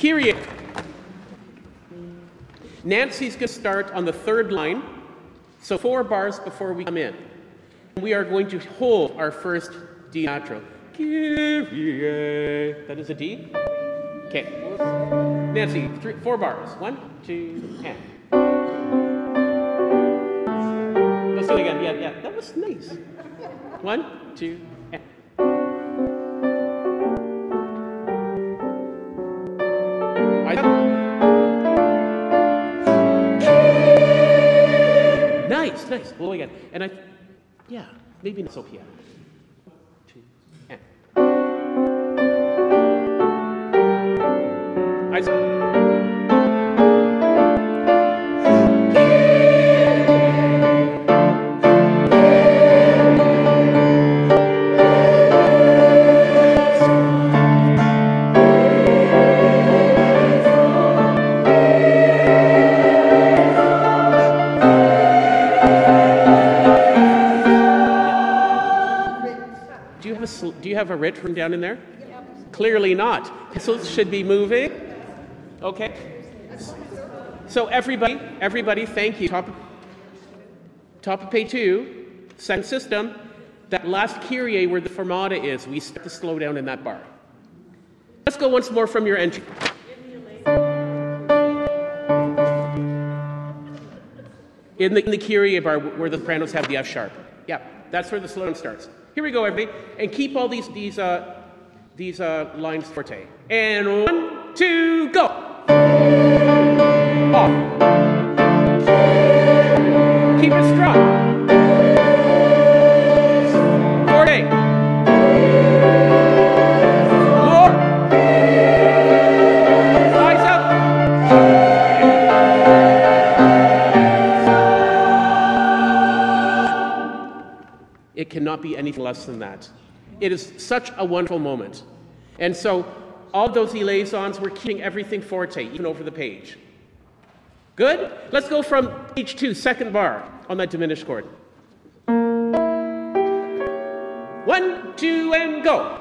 Kyrie. Nancy's going to start on the third line, so 4 bars before we come in. We are going to hold our first D natural. Kyrie. That is a D? Okay. Nancy, 4 bars. 1, 2, and. Let's do it again. Yeah. That was nice. 1, 2, and. Nice. Well, again. And yeah, maybe not so piano. 2, and. Do you have a writ written down in there? Yep. Clearly not. Pencils should be moving. Okay. So everybody, thank you. Top of page 2, second system. That last Kyrie where the fermata is, we start to slow down in that bar. Let's go once more from your entry. In the Kyrie bar where the sopranos have the F sharp. Yeah, that's where the slowdown starts. Here we go, everybody, and keep all these lines forte. And 1, 2, go. Off. Keep it strong. Forte. More. Eyes up. It cannot be anything less than that. It is such a wonderful moment. And so all those liaisons, we're keeping everything forte, even over the page. Good? Let's go from page 2, second bar on that diminished chord. 1, 2, and go.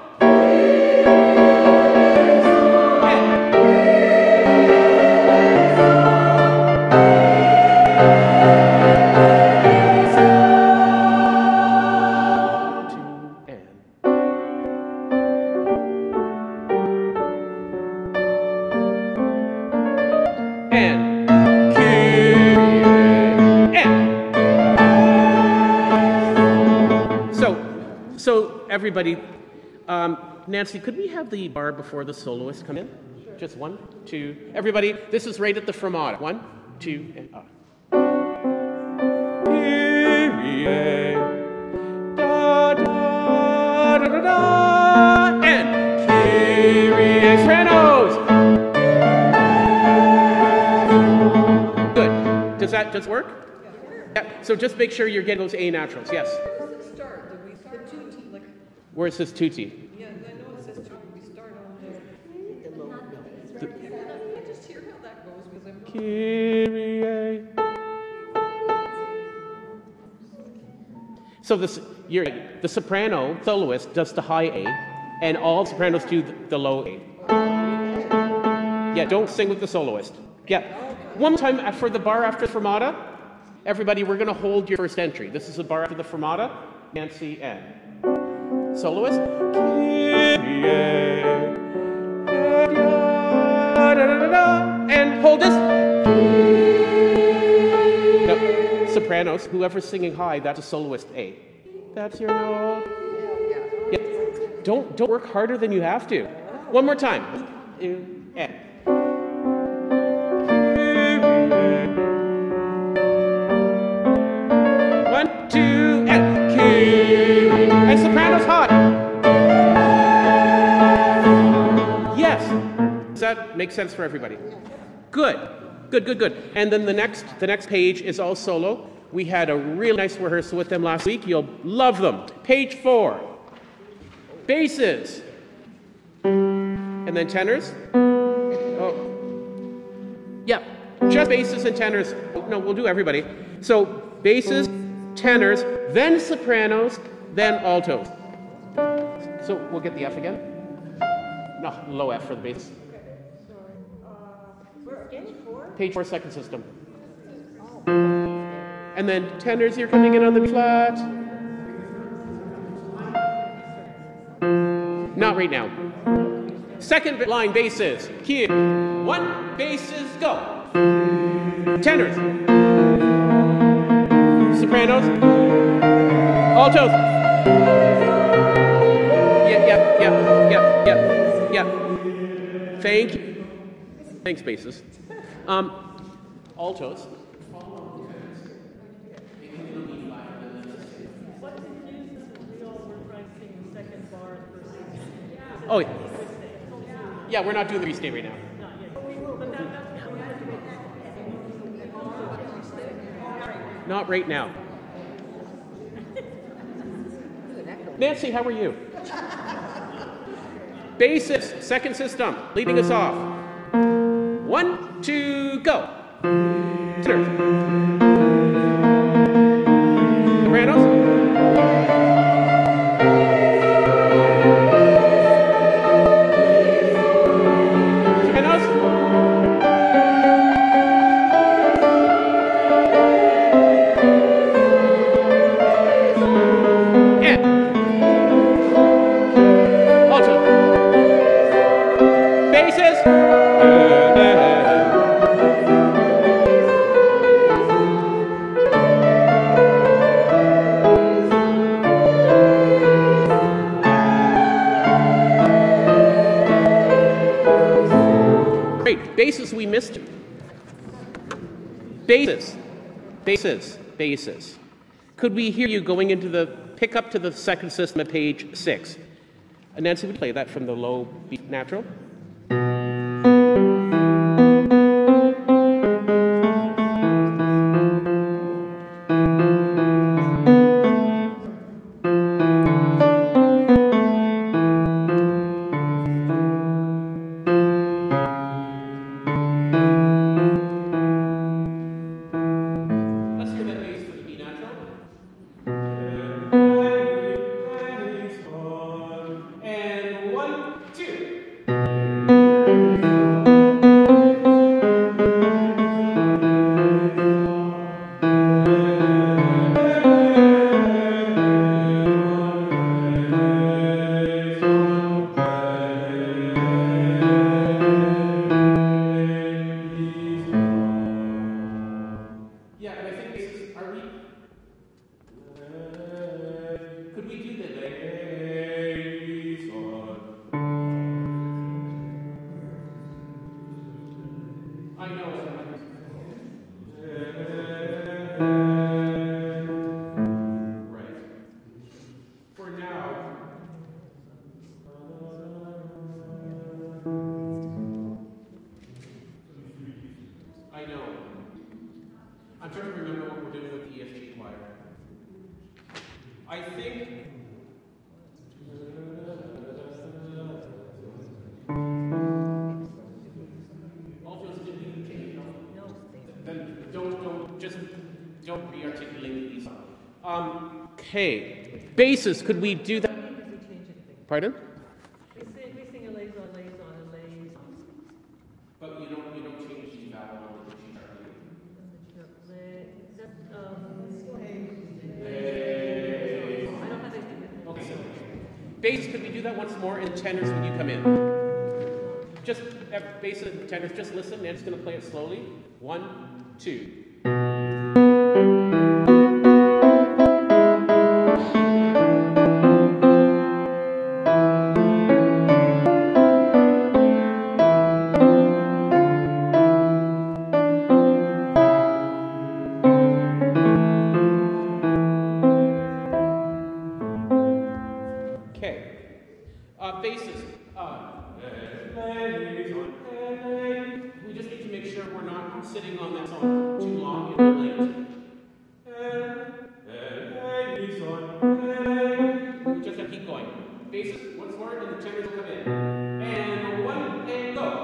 So everybody, Nancy, could we have the bar before the soloist come in? Sure. Just 1, 2. Everybody, this is right at the fermata. 1, 2, and up. Kyrie, da da da da da, and Kyrie sopranos. Good. Does it work? Yeah. So just make sure you're getting those A naturals. Yes. Where it says tutti. Yeah, I know it says tutti. We start on the low note. I just hear how that goes because I'm Kyrie. So the soprano soloist does the high A, and all sopranos do the low A. Yeah, don't sing with the soloist. Yeah. One time for the bar after the fermata, everybody, we're going to hold your first entry. This is the bar after the fermata. Nancy and soloist. And hold this. No, sopranos, whoever's singing high, that's a soloist A. That's your note. Yeah. Don't work harder than you have to. One more time. And. 1, 2, and. And sopranos hot. Yes. Does that make sense for everybody? Good. And then the next page is all solo. We had a real nice rehearsal with them last week. You'll love them. Page 4. Basses. And then tenors. Oh. Yeah. Just basses and tenors. No, we'll do everybody. So basses, tenors, then sopranos, then altos. So we'll get the F again. No, low F for the bass. Page 4, second system. And then tenors, you're coming in on the B flat. Not right now. Second line basses. Cue. 1, basses, go. Tenors. Sopranos. Altos. Yeah. Thank you. Thanks, basses. Altos. Oh, yeah. Yeah, we're not doing the restate right now. Not right now. Nancy, how are you? Basses, second system, leading us off. 1, 2, go. Tenors. Sopranos. Basses we missed. Basses. Could we hear you going into the pick up to the second system at page 6? Nancy, would you play that from the low B natural? Okay. Basses, could we do that? Pardon? We sing a lays on, a lays. But you don't change the vowel on the G sharp. I don't have anything. Okay, so basses, could we do that once more? And tenors when you come in. Just basses and tenors, just listen. And it's going to play it slowly. 1, 2. Basses. We just need to make sure we're not sitting on that song too long in the late. We just have to keep going. Basses, once more, and the tenors will come in. And 1, and go.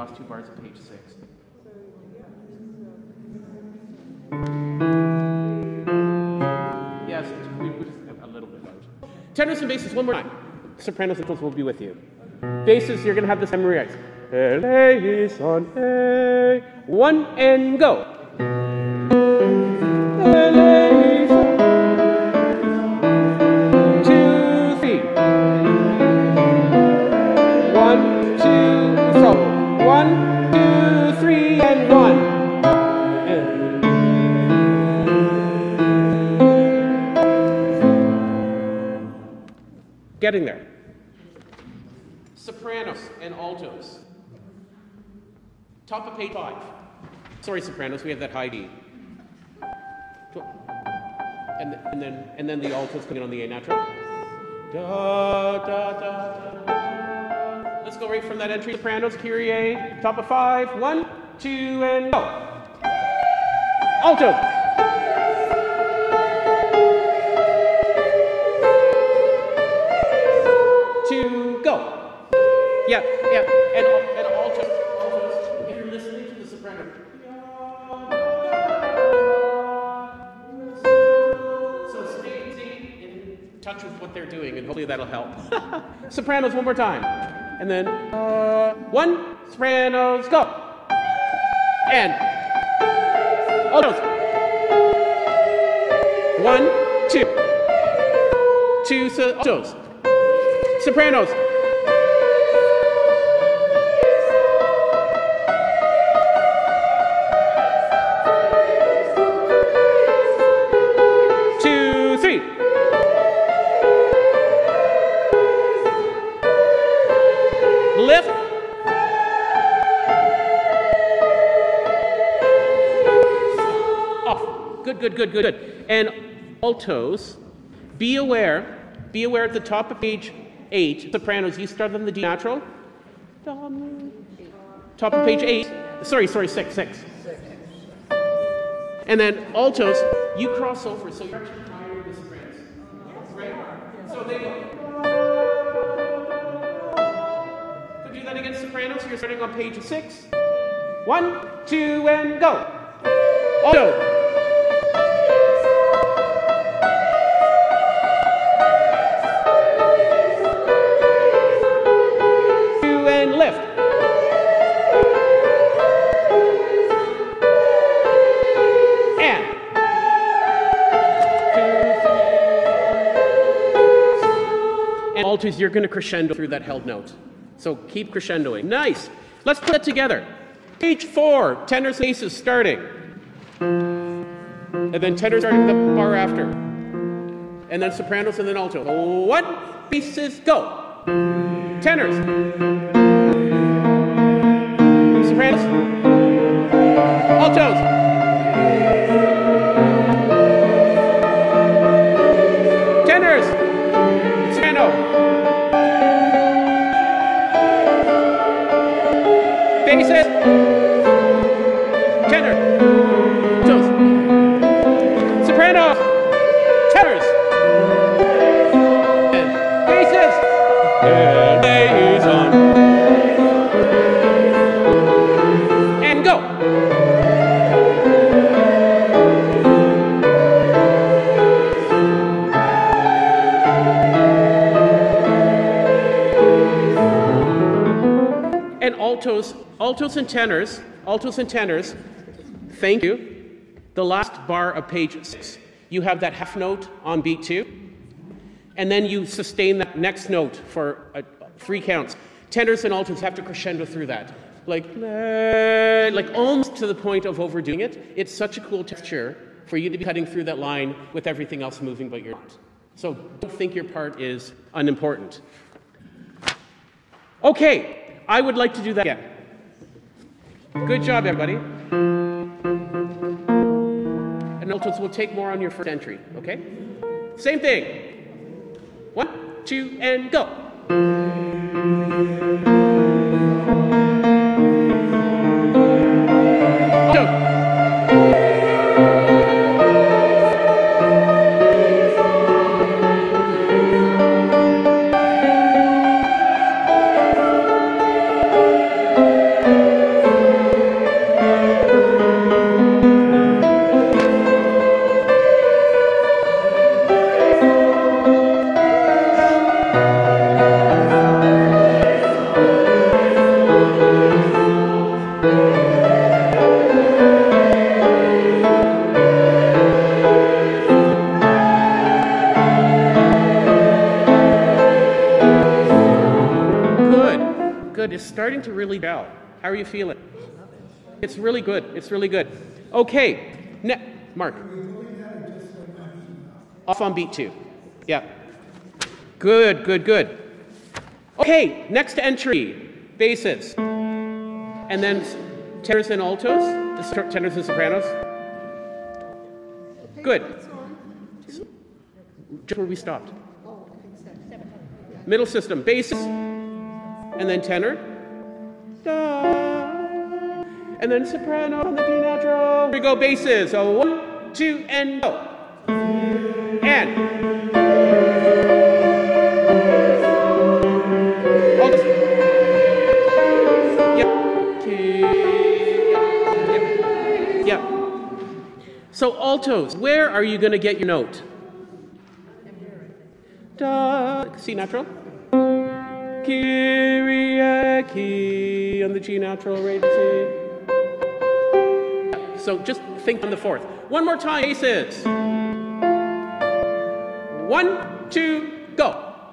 last two bars of page 6. Yes, a little bit loud. Tenors and basses, one more time. Sopranos and altos will be with you. Basses, you're going to have this memorized. LA on A. 1 and go. LA son. 2, 3. 1, 2, solo. 1, 2, 3, and 1. Getting there. Sopranos and altos. Top of page 5. Sorry, sopranos, we have that high D. And then the altos coming on the A natural. Da, da, da, da. Let's go right from that entry. Sopranos, Kyrie, top of 5. 1, 2, and go. Alto. Go. Yeah, and altos, if you're listening to the soprano. So stay in touch with what they're doing, and hopefully that'll help. Sopranos, one more time. And then, 1, sopranos, go. And altos. 1, 2. 2, altos. Sopranos. Lift. Off. Good. And altos, be aware at the top of page 8, sopranos, you start on the D natural. Top of page 8. Sorry, 6. And then altos, you cross over, so you're actually higher than the sopranos. Right? So they go. So do that again, sopranos. You're starting on page 6. 1, 2, and go. Alto. Altos, you're going to crescendo through that held note. So keep crescendoing. Nice. Let's put it together. Page 4, tenors and basses starting. And then tenors starting the bar after. And then sopranos and then alto. 1, basses, go. Tenors. Sopranos. Altos. Tenors. Soprano. Basses, tenor, altos, soprano, tenors, and basses, and liaison, and go. And altos and tenors, thank you. The last bar of page 6, you have that half note on beat 2, and then you sustain that next note for 3 counts. Tenors and altos have to crescendo through that, like almost to the point of overdoing it. It's such a cool texture for you to be cutting through that line with everything else moving but you're not. So don't think your part is unimportant. Okay, I would like to do that again. Good job, everybody. And altos will take more on your first entry, okay? Same thing. 1, 2, and go. Alto. good. It's starting to really gel. How are you feeling? It's really good. It's really good. Okay. Mark. Off on beat 2. Yeah. Good, good, good. Okay, next entry, basses. And then tenors and altos, tenors and sopranos. Good. Just where we stopped. Middle system, basses, and then tenor. Da. And then soprano on the D natural. Here we go, basses. So 1, 2, and go. And. Altos. Yep. So altos, where are you going to get your note? Da, C natural. Kyriaki on the G natural, right? So just think on the fourth. One more time, basses. 1, 2, go.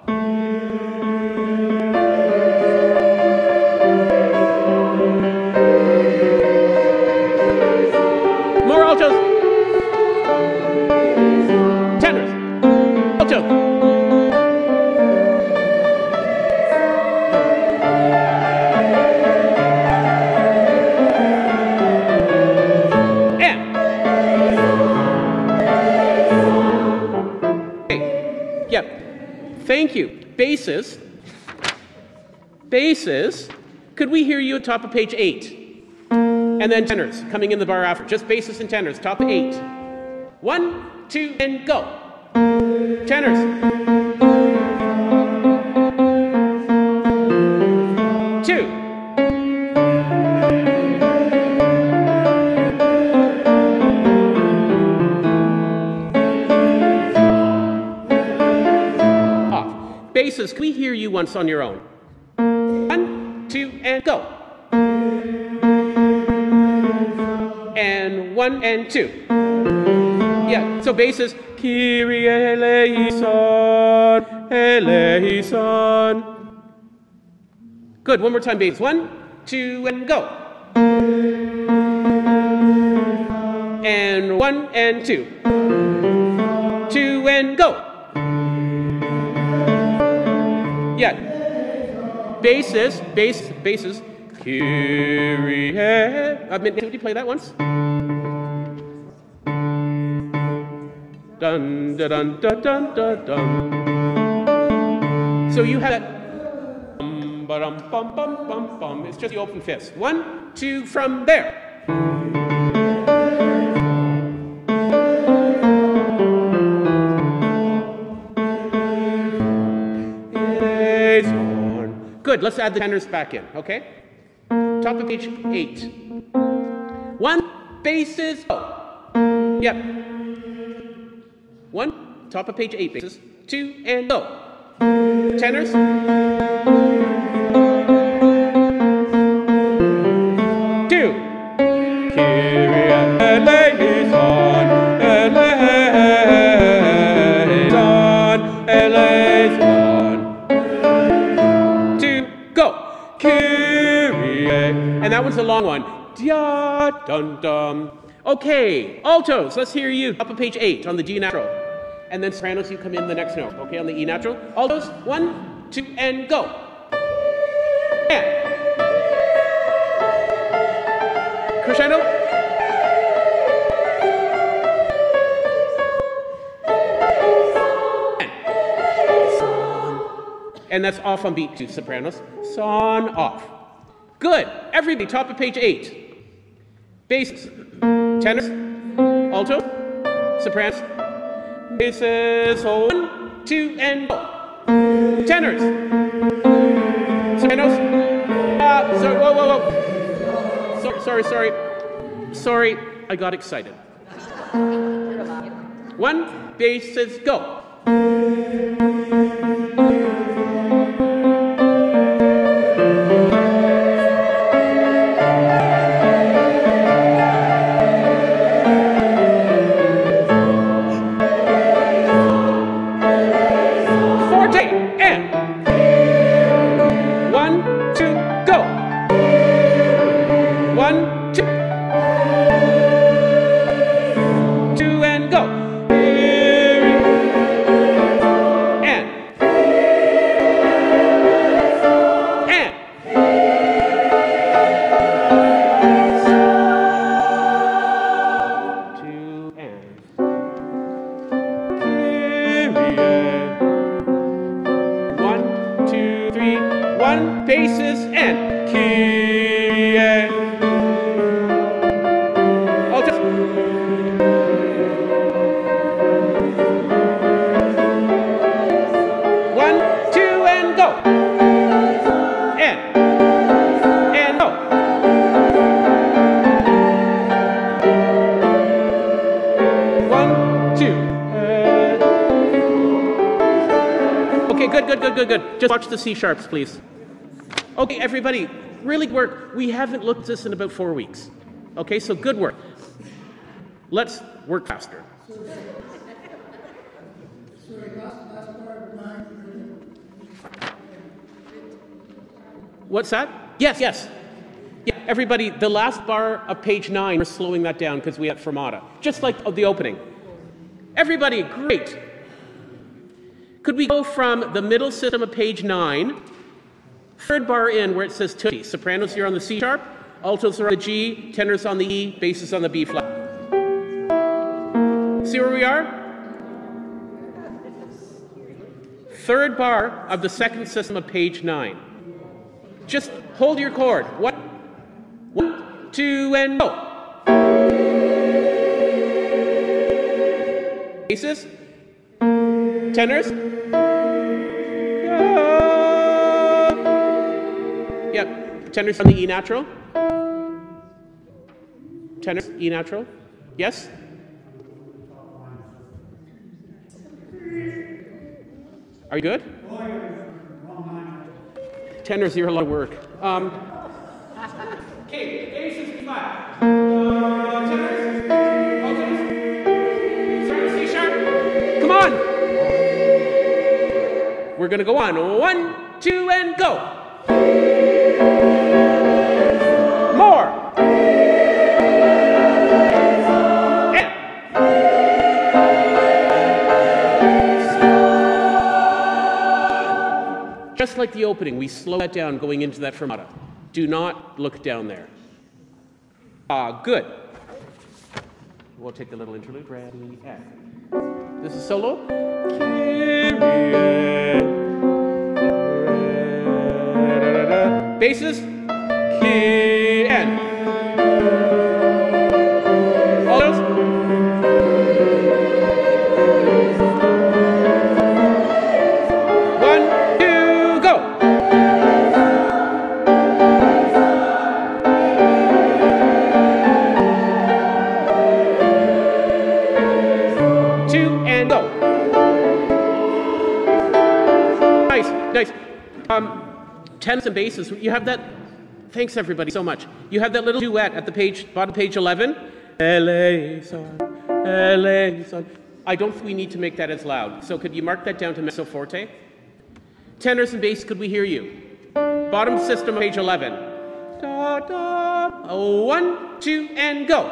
More altos. Tenors. Altos. Thank you. Basses. Basses. Could we hear you at top of page 8? And then tenors coming in the bar after. Just basses and tenors. Top of 8. 1, 2, and go. Tenors. Two. Basses, can we hear you once on your own? 1, 2, and go. And 1 and 2. Yeah, so basses. Kyrie eleison, eleison. Good, one more time, basses. 1, 2, and go. And 1 and 2. 2 and go. Yeah. Basses, basses. Kyrie. Would you play that once? Dun dun dun dun dun dun dun. So you have that. Bum bum bum bum bum. It's just the open fifths. 1, 2 from there. Good, let's add the tenors back in, okay? Top of page 8. 1, basses, go. Yep. 1, top of page 8, basses. 2, and go. Tenors. 2. Kyrie eleison, eleison, eleison. Kyrie. And that one's a long one. Dia, dun, dun. Okay, altos, let's hear you. Up on page 8 on the G natural. And then sopranos, you come in the next note, okay, on the E natural. Altos, 1, 2, and go. And. Crescendo. And that's off on beat 2, sopranos. Son, off. Good. Everybody, top of page 8. Basses. Tenors. Alto. Sopranos. Basses. 1, 2, and go. Tenors. Sopranos. Sorry, whoa. Sorry, I got excited. 1, basses, go. Forte and 1, 2. 1, 2, 3, 1, bases, and Kyrie. Altos. 1, 2, and go. And go. Okay, good. Just watch the C sharps, please. Okay, everybody, really good work. We haven't looked at this in about 4 weeks. Okay, so good work. Let's work faster. What's that? Yes. Yeah, everybody, the last bar of page 9, we're slowing that down because we had Fermata. Just like the opening. Everybody, great. Could we go from the middle system of page 9, third bar in where it says tutti. Sopranos here on the C sharp, altos are on the G, tenors on the E, basses on the B flat. See where we are? Third bar of the second system of page 9. Just hold your chord. 1, 2, and go. Basses, tenors. Yep, tenors on the E natural. Tenors, E natural. Yes? Are you good? Tenors, you're a lot of work. Okay, basses, B flat. Tenors, altos. Start C sharp. Come on. We're going to go on. 1, 2, and go. More. And. Just like the opening, we slow that down going into that fermata. Do not look down there. Good. We'll take the little interlude. Ready, F. This is solo. Basses. Key and. All those. Nice. Tenors and basses. You have that. Thanks everybody so much. You have that little duet at the page, bottom of page 11. LA son, LA son. I don't think we need to make that as loud. So could you mark that down to mezzo forte? Tenors and bass, could we hear you? Bottom system of page 11. Da, da. 1, 2, and go.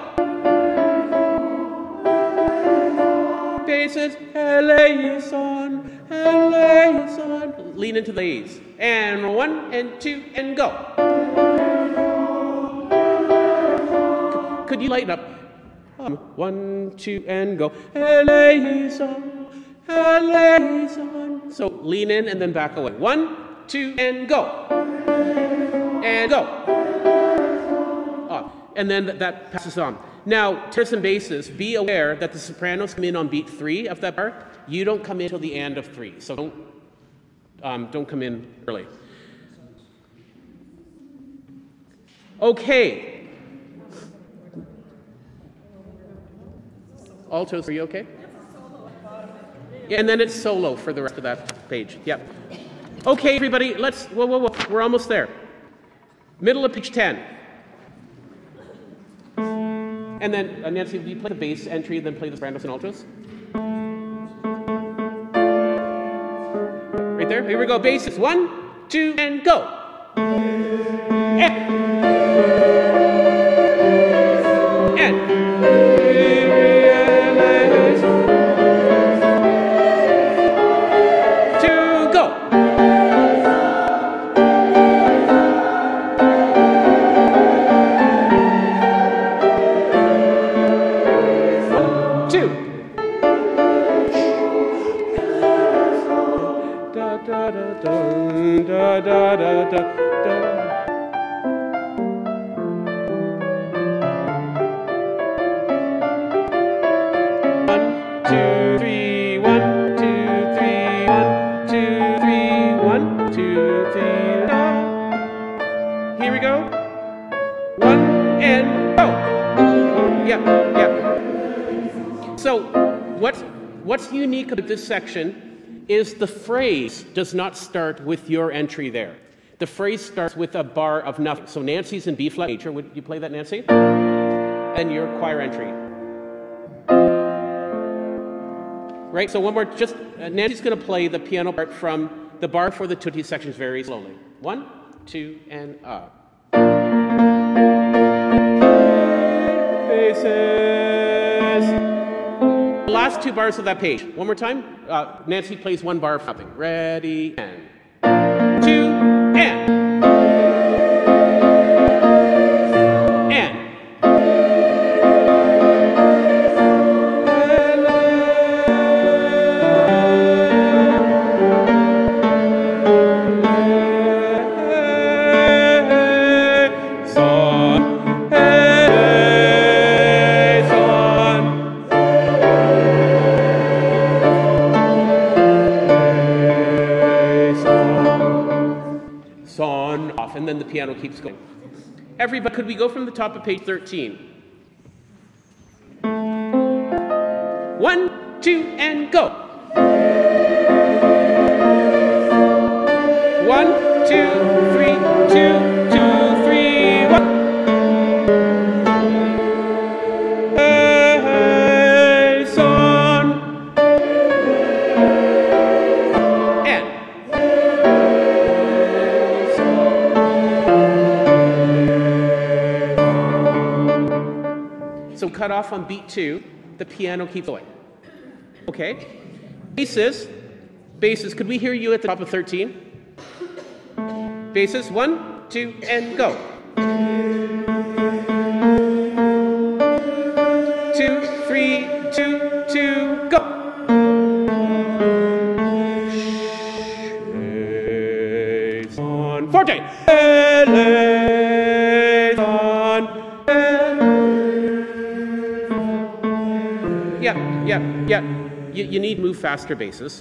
Basses, LA son, LA son. Lean into the A's. And 1, and 2, and go. Could you lighten up? 1, 2, and go. LA son, LA son. So lean in and then back away. 1, 2, and go. And go. And then that passes on. Now, tenors and basses, be aware that the sopranos come in on beat 3 of that bar. You don't come in till the end of 3, so don't come in early. Okay. Altos, are you okay? Yeah, and then it's solo for the rest of that page. Yep. Okay, everybody, let's. Whoa. We're almost there. Middle of page 10. And then, Nancy, will you play the bass entry and then play the sopranos and altos? Right there. Here we go. Basses. 1, 2, and go. And. 2, go. da da dun, da da da da da. Here we go. 1 and go. Yeah, yeah. So what's unique about this section is the phrase does not start with your entry there. The phrase starts with a bar of nothing. So Nancy's in B flat major. Would you play that, Nancy? And your choir entry. Right, so one more, just Nancy's going to play the piano part from the bar for the tutti sections very slowly. 1, 2, and up. Bases. The last 2 bars of that page. One more time. Nancy plays 1 bar of nothing. Ready, and 2, and. And then the piano keeps going. Everybody, could we go from the top of page 13? 1, 2, and go. 1, 2, 3, 2, 2, 3, 1. Hey, son. And. So cut off on beat 2, the piano keeps going. Okay? Basses, could we hear you at the top of 13? Basses, 1, 2, and go. 2, 3, 2, 2, go. On forte. Yeah. You need to move faster basses.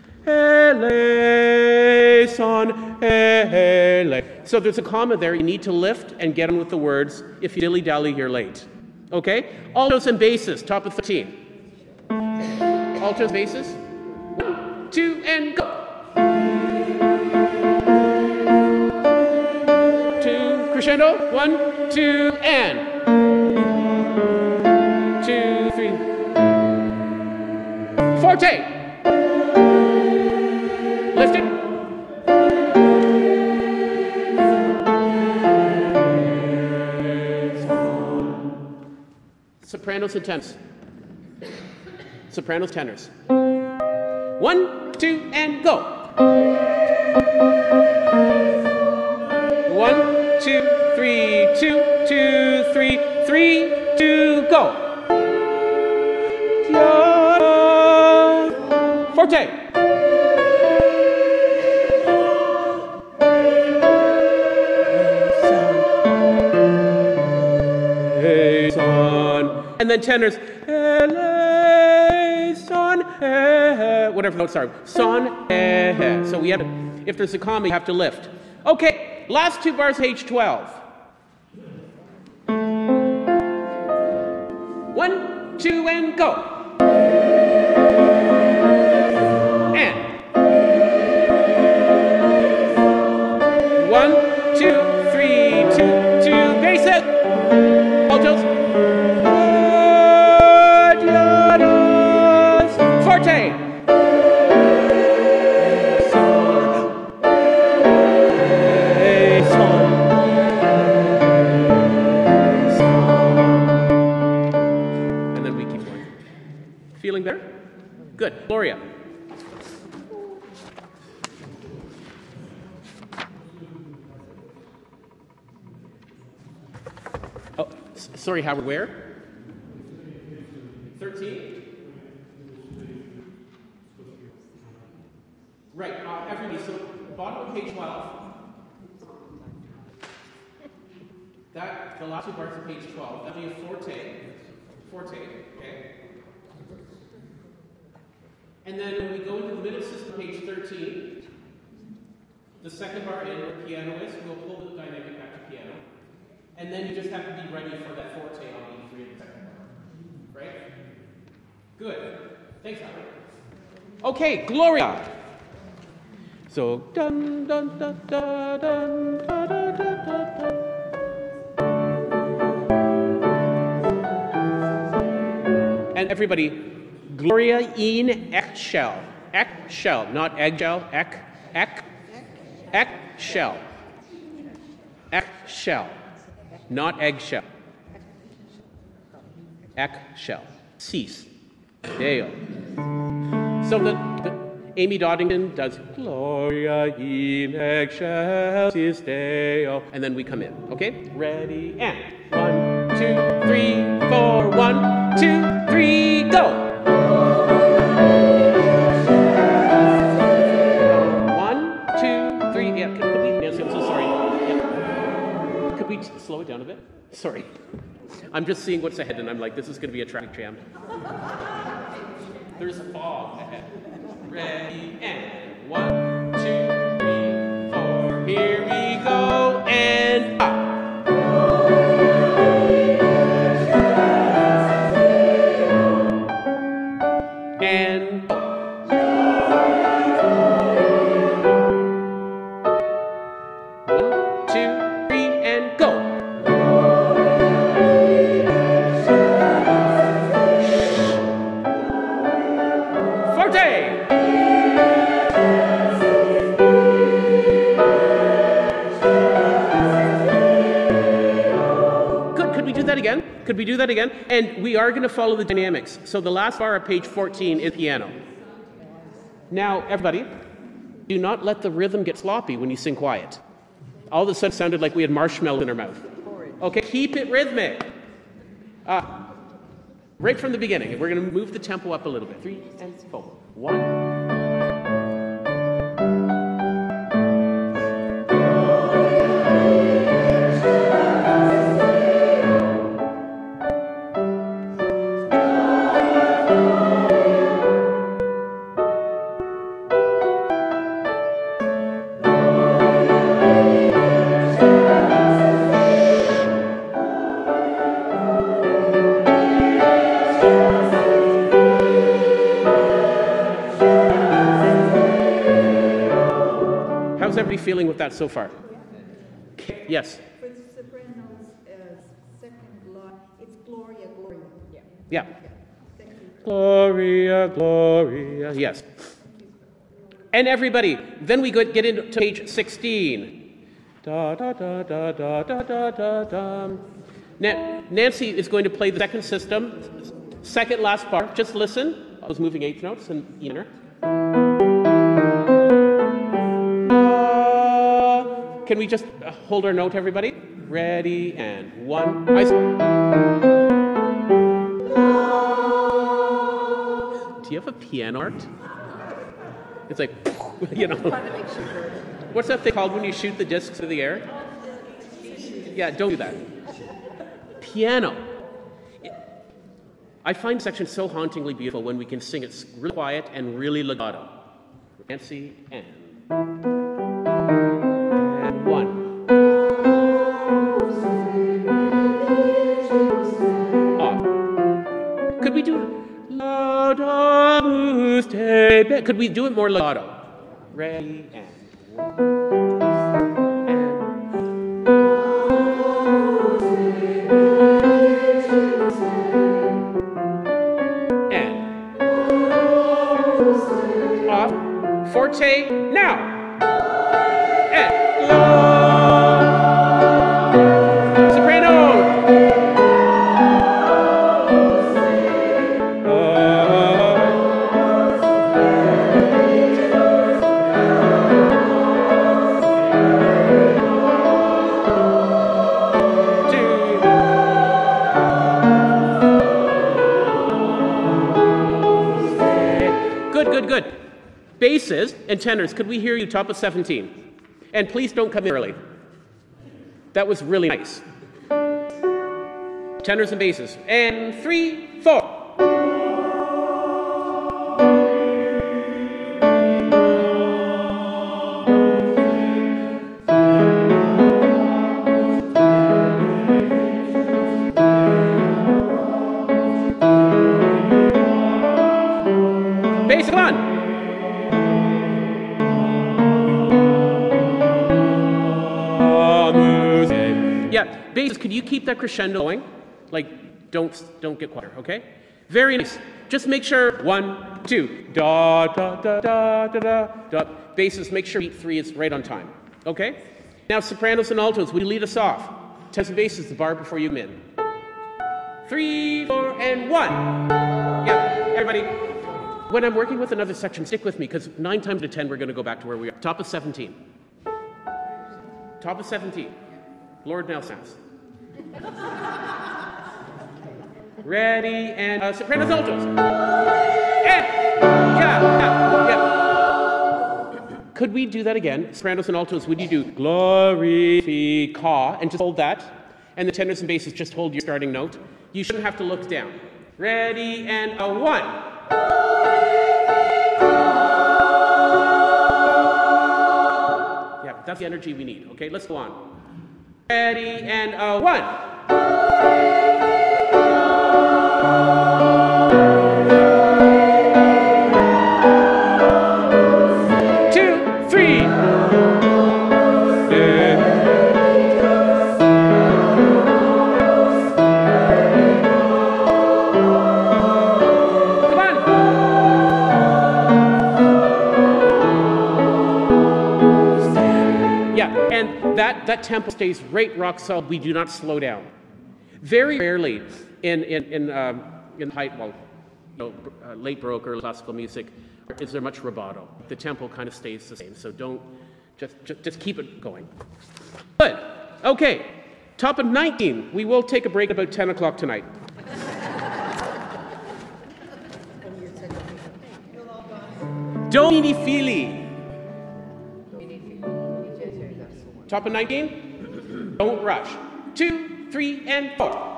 So there's a comma there. You need to lift and get on with the words. If you dilly-dally, you're late. Okay? Altos and basses, top of 13. Altos, basses. 1, 2, and go. 2, crescendo. 1, 2, and. 2, 3. Forte. Lift it. Sopranos and tenors. Sopranos, tenors. 1, 2, and go. 1, 2, 3, 2, 2, 3, 3, 2, go. Forte. And then tenors. Son, whatever notes are. Son, so we have to, if there's a comma, you have to lift. Okay, last 2 bars, page 12. 1, 2, and go. And 1, 2, 3, 2, 2, basses. Altos. Forte. And then we keep going. Feeling better? Good. Gloria. Oh, sorry, Howard, where? 13? Right, everybody, so bottom of page 12. That, the last two bars of page 12, that'll be a forte. Forte, okay? And then when we go into the middle system, page 13, the second bar in where piano is, we'll pull the dynamic back to piano. And then you just have to be ready for that forte on E3 in the second bar. Right? Good. Thanks, Howard. Okay, Gloria. So, dun dun dun dun dun dun dun dun dun. And everybody, Gloria in eggshell. Eggshell, not eggshell. Eggshell. Eggshell, not eggshell. Eggshell. Cease. Dale. So the Amy Doddington does Gloria in excelsis Deo, and then we come in. Okay? Ready and 1, 2, 3, 4. 1, 2, 3, go. 1, 2, 3. Yeah, could we, Nancy, I'm so sorry. Yeah. Could we slow it down a bit? Sorry. I'm just seeing what's ahead, and I'm like, this is going to be a traffic jam. There's fog ahead. Ready, and 1, 2, 3, 4. Here we go, and up. And go. 1, 2, 3, and go. Again? Could we do that again? And we are going to follow the dynamics. So the last bar of page 14 is piano. Now, everybody, do not let the rhythm get sloppy when you sing quiet. All of a sudden it sounded like we had marshmallow in our mouth. Okay, keep it rhythmic. Right from the beginning. We're going to move the tempo up a little bit. 3 and 4. 1. How's everybody feeling with that so far? Yes? For the soprano's second line, it's Gloria, Gloria. Yeah. Thank you. Gloria, Gloria. Yes. And everybody, then we get into page 16. Da, da, da, da, da, da, da, da, da. Nancy is going to play the second system, second last bar. Just listen. I was moving eighth notes and E minor. Can we just hold our note, everybody? Ready, and 1. Do you have a piano art? It's like, you know. What's that thing called when you shoot the discs through the air? Yeah, don't do that. Piano. I find section so hauntingly beautiful when we can sing it really quiet and really legato. Nancy, and 1. Off. Could we do it? Could we do it more legato? Ready, and 1. Forte, now. And soprano. 2. Good, good, good. Basses and tenors, could we hear you top of 17? And please don't come in early. That was really nice. Tenors and basses. And 3, 4. Bass 1. Yeah, basses, could you keep that crescendo going? Like, don't get quiet, okay? Very nice. Just make sure 1, 2, da da da da da da da. Basses, make sure beat 3 is right on time, okay? Now sopranos and altos, will you lead us off? Tenors and basses, the bar before you come in. 3, 4, and 1. Yeah, everybody. When I'm working with another section, stick with me, because 9 times out of 10 we're going to go back to where we are. Top of 17. Top of 17. Lord Nelson's. Ready, and sopranos, altos. And, yeah. Could we do that again? Sopranos and altos, would you do glorifica, and just hold that? And the tenors and basses, just hold your starting note. You shouldn't have to look down. Ready, and a 1. Yeah, that's the energy we need. Okay, let's go on. Ready, and a 1. 2, 3. Come on. Yeah, and that tempo stays right rock solid. We do not slow down. Very rarely in late Baroque or classical music is there much rubato. The tempo kind of stays the same. So don't just keep it going. Good. Okay. Top of 19. We will take a break about 10 o'clock tonight. Domini Fili. Top of 19. Don't rush. 2, 3, and 4.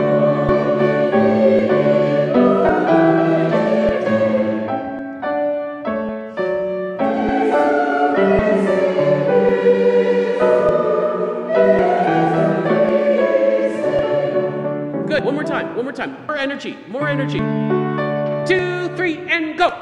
Good. One more time. One more time. More energy. More energy. 2, 3, and go.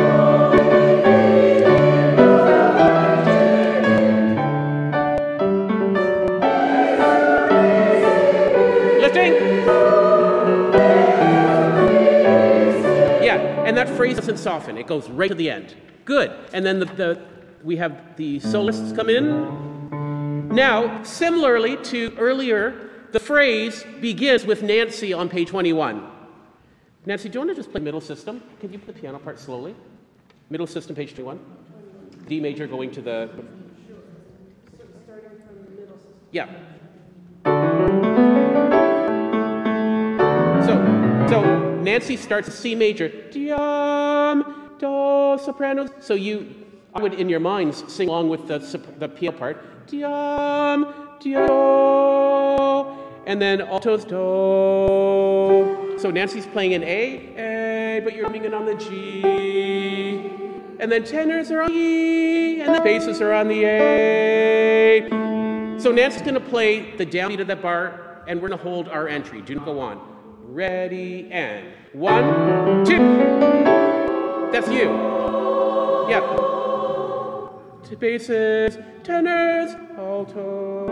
And that phrase doesn't soften. It goes right to the end. Good. And then we have the soloists come in. Now, similarly to earlier, the phrase begins with Nancy on page 21. Nancy, do you want to just play middle system? Can you play the piano part slowly? Middle system, page 21. D major going to the... Starting from the middle system. Yeah. So Nancy starts C major, diam, do, soprano. So I would in your minds sing along with the piano part, diam, do, and then altos, do. So Nancy's playing an A, but you're coming in on the G. And then tenors are on E, and the basses are on the A. So Nancy's going to play the downbeat of that bar, and we're going to hold our entry. Do not go on. Ready, and 1, 2. That's you. Yeah. Basses, tenors, alto,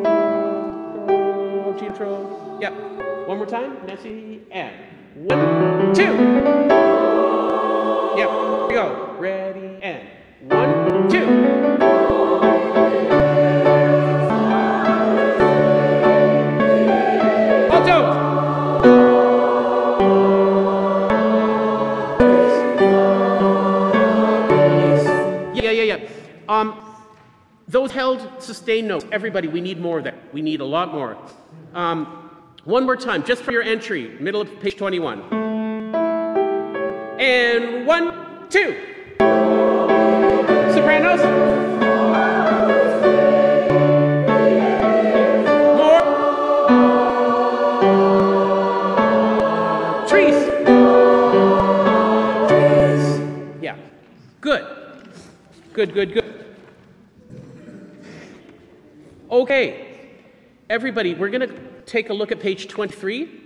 G intro. Yeah. One more time. Nancy, and 1, 2. Yeah. Here we go. Ready, and 1, 2. Alto. Those held sustained notes. Everybody, we need more of that. We need a lot more. One more time, just for your entry, middle of page 21. And 1, 2. Good. Good, good, good. Okay. Everybody, we're going to take a look at page 23.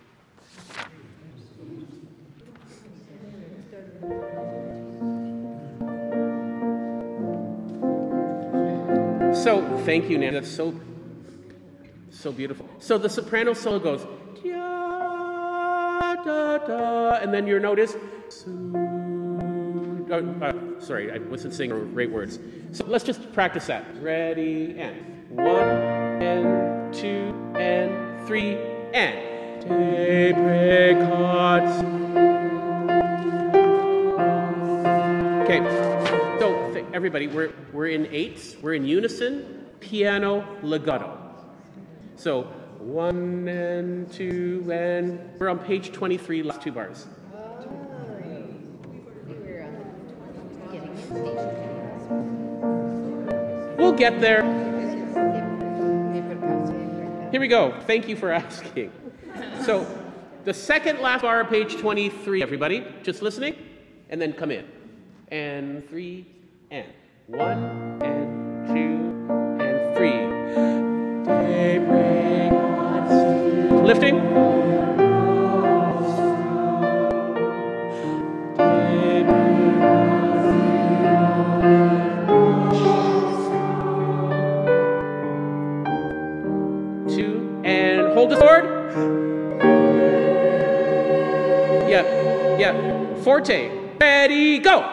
So, thank you, Nan. That's so beautiful. So the soprano solo goes, da, da, da, and then your note is, sorry, I wasn't saying the right words. So let's just practice that. Ready, and 1, and 2, and 3, and. Okay, so everybody, we're in eighths, we're in unison, piano, legato. So 1 and 2 and we're on page 23, last 2 bars. We'll get there. Here we go. Thank you for asking. So the second last bar of page 23, everybody, just listening, and then come in. And 3 and 1 and 2 and 3. Lifting. Two and hold the sword. Yeah. Forte. Ready, go.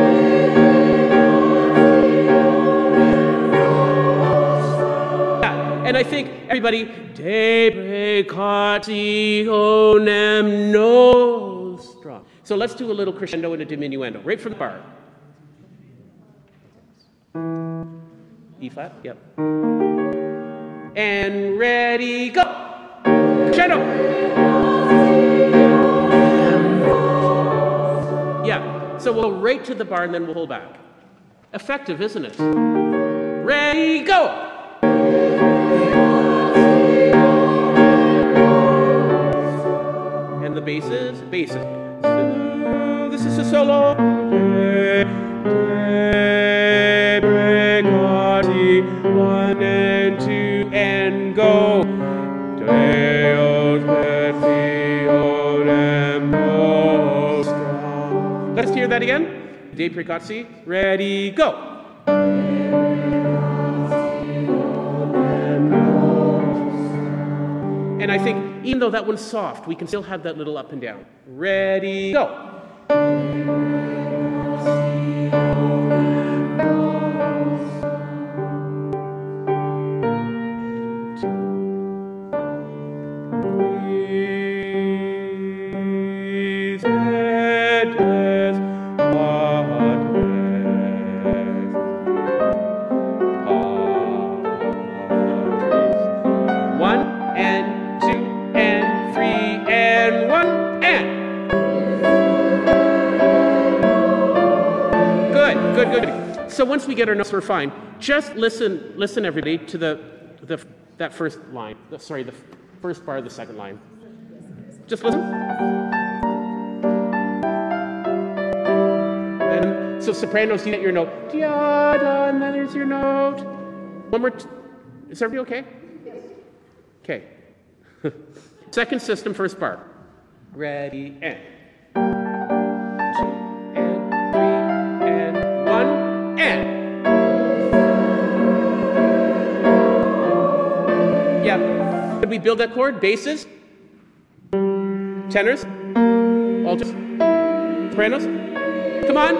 And I think everybody, deprecationem nostra. So let's do a little crescendo and a diminuendo, right from the bar. E flat, yep. And ready, go. Crescendo. Yeah, so we'll go right to the bar and then we'll hold back. Effective, isn't it? Ready, go. And the basses. So this is a solo. 1 and 2 and go. Let's hear that again. De precati. Ready, go. And I think, even though that one's soft, we can still have that little up and down. Ready, go. So once we get our notes, we're fine. Just listen everybody to that first line. Sorry, the first bar of the second line. Just listen. And so sopranos, you get your note. Da, da, and then there's your note. One more. Is everybody okay? Okay. Second system, first bar. Ready, and. Could we build that chord? Basses, tenors, altos, sopranos. Come on.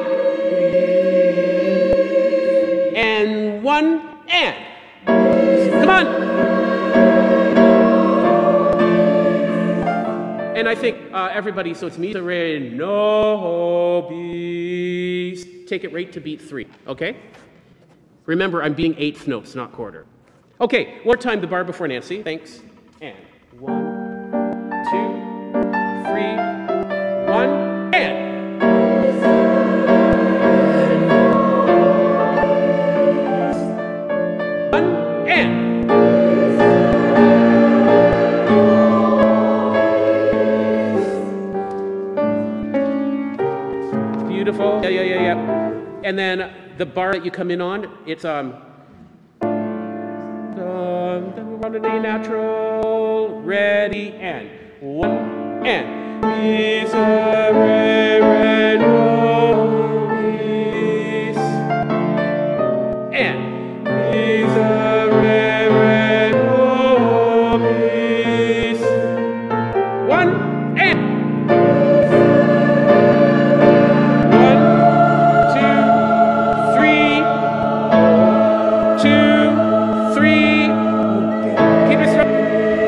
And 1 and. Come on. And I think everybody, so it's mi, re, no, bis. Take it right to beat 3, okay? Remember, I'm beating eighth notes, not quarter. Okay, one more time, the bar before Nancy. Thanks. And 1, 2, 3, 1, and. Beautiful. Yeah. And then the bar that you come in on, it's then we run an A natural, ready, and 1, and is a re, re, no, is, and is a re, re, no, is, 1, and 1, 2, 3, keep it strong.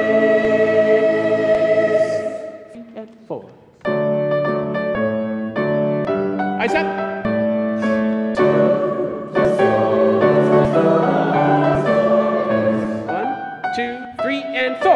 And 4. Eyes up. 1, 2, 3, and 4.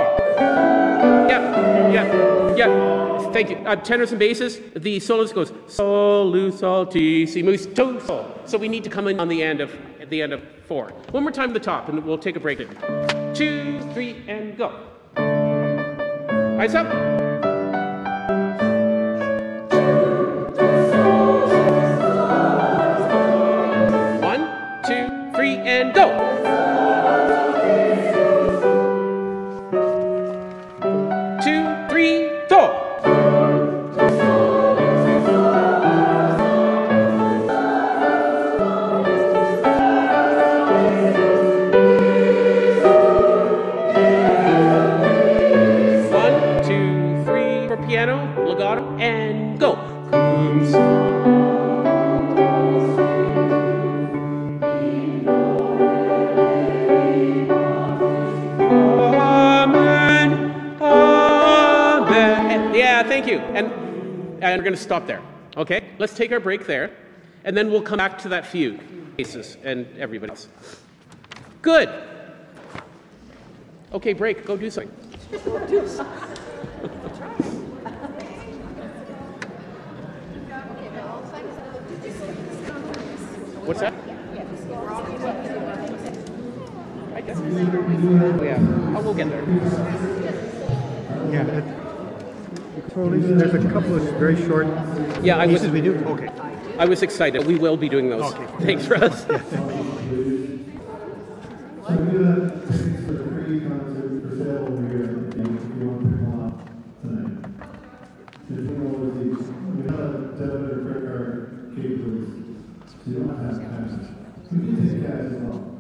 Yep. Thank you. Tenors and basses. The soloist goes sol, lu, sol, ti, si, mu, do, sol. So we need to come in on the end of 4. One more time at the top, and we'll take a break. 2, 3, and go. Eyes up. 1, 2, 3, and go. 2, 3, 4. Piano, legato, and go. Amen. Amen. Yeah, thank you. And we're going to stop there. Okay? Let's take our break there, and then we'll come back to that few cases and everybody else. Good. Okay, break. Go do something. What's that? I guess. Oh, yeah. Oh, we'll get there. Yeah. Totally. There's a couple of very short pieces we do. Okay. I was excited. We will be doing those. Okay. Thanks, Russ. You don't have cash. You can take cash as well.